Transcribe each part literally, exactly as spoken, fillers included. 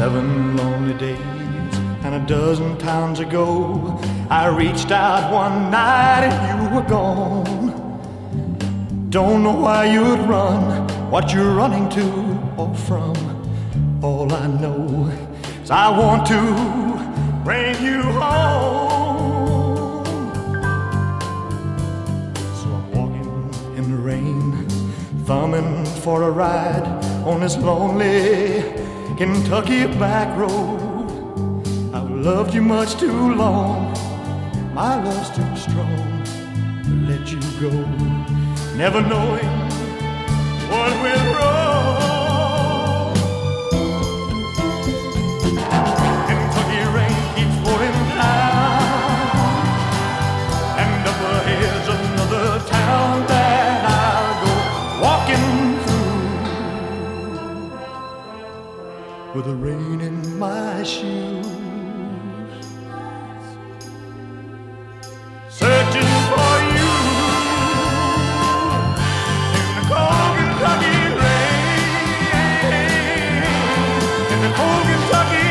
Seven lonely days and a dozen towns ago, I reached out one night and you were gone. Don't know why you'd run, what you're running to or from. All I know is I want to bring you home. So I'm walking in the rain, thumbing for a ride on this lonely Kentucky back road. I've loved you much too long, my love's too strong to let you go, never knowing what went wrong. Kentucky rain keeps pouring down, and up ahead's another town that I'll go walking through with the rain in my shoes, searching for you in the cold Kentucky rain, in the cold Kentucky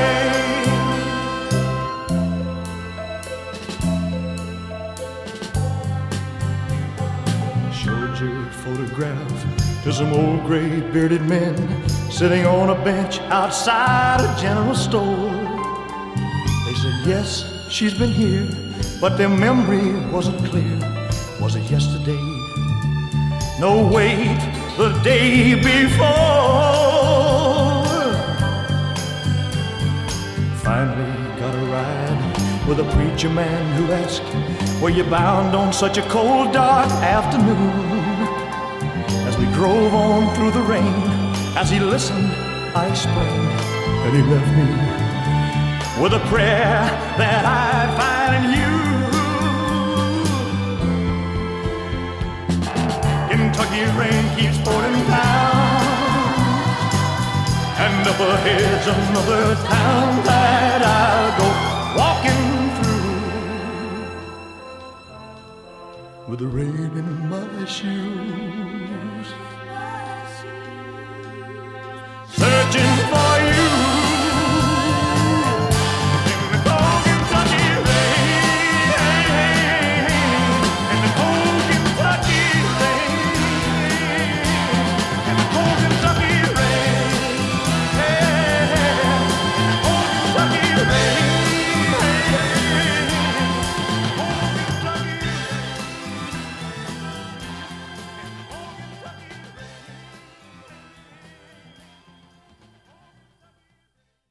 rain. Showed your photograph to some old gray bearded men sitting on a bench outside a general store. They said, yes, she's been here, but their memory wasn't clear. Was it yesterday? No, wait, the day before. Finally got a ride with a preacher man who asked, were you bound on such a cold, dark afternoon? As we drove on through the rain, as he listened, I explained, and he left me with a prayer that I'd find in you. Kentucky rain keeps pouring down, and up ahead's another town that I'll go walking through with the rain in my shoes.